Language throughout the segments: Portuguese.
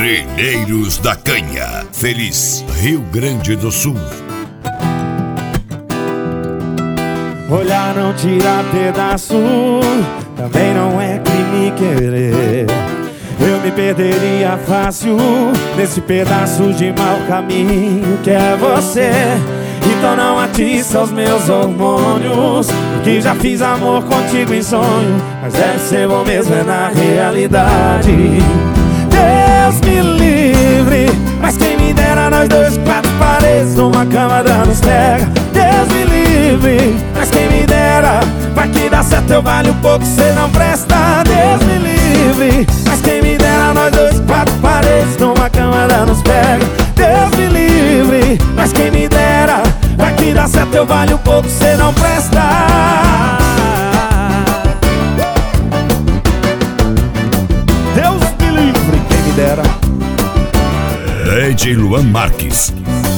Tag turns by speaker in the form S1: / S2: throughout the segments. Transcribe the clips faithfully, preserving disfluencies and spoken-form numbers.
S1: Trilheiros da Canha, Feliz, Rio Grande do Sul.
S2: Olhar não tira pedaço, também não é crime querer. Eu me perderia fácil nesse pedaço de mau caminho que é você. Então não atiça os meus hormônios, que já fiz amor contigo em sonho, mas deve ser bom mesmo é na realidade. Deus me livre, mas quem me dera nós dois, quatro paredes numa cama dando pega. Deus me livre, mas quem me dera, vai que dá certo eu valho um pouco, cê não presta. Deus me livre, mas quem me dera nós dois, quatro paredes numa cama dando pega. Deus me livre, mas quem me dera, vai que dá certo eu valho um pouco, cê não presta. Deus me livre, quem me dera.
S1: Ed Luan Marques.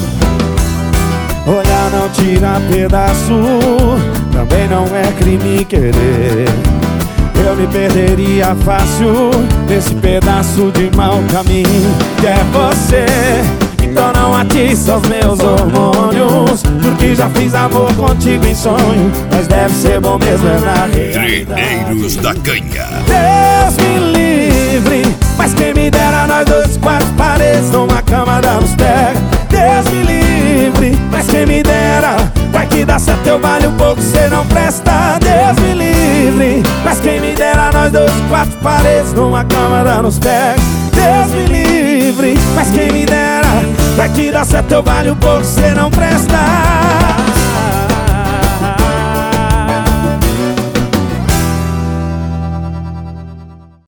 S2: Olhar não tira pedaço, também não é crime querer. Eu me perderia fácil nesse pedaço de mau caminho que é você. Então não atiça os meus hormônios, porque já fiz amor contigo em sonho, mas deve ser bom mesmo é na realidade.
S1: Trilheiros da Canha.
S2: Deus me livre, mas quem me dera nós dois, quatro paredes numa cama damos pega. Deus me livre, mas quem me dera, vai que dá certo eu valho um pouco, cê não presta. Deus me livre, mas quem me dera nós dois, quatro paredes numa cama dando pega. Deus me livre, mas quem me dera, vai que dá certo eu valho um pouco, cê não presta.